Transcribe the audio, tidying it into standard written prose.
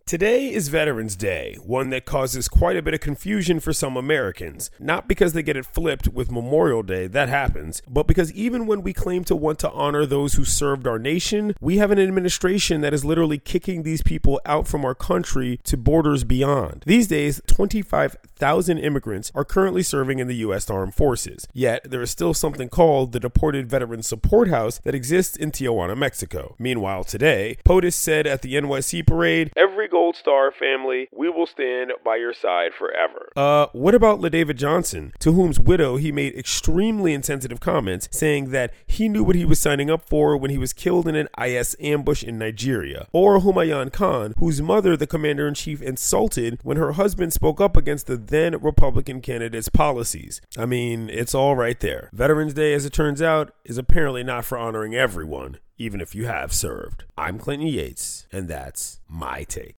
Today is Veterans Day, one that causes quite a bit of confusion for some Americans. Not because they get it flipped with Memorial Day, that happens, but because even when we claim to want to honor those who served our nation, we have an administration that is literally kicking these people out from our country to borders beyond. These days, 25,000 immigrants are currently serving in the U.S. Armed Forces. Yet, there is still something called the Deported Veterans Support House that exists in Tijuana, Mexico. Meanwhile, today, POTUS said at the NYC parade, "Every Gold Star family, we will stand by your side forever." What about LaDavid Johnson, to whom's widow he made extremely insensitive comments, saying that he knew what he was signing up for when he was killed in an IS ambush in Nigeria? Or Humayun Khan, whose mother the commander-in-chief insulted when her husband spoke up against the then Republican candidate's policies. I mean, it's all right there. Veterans Day, as it turns out, is apparently not for honoring everyone, even if you have served. I'm Clinton Yates, and that's my take.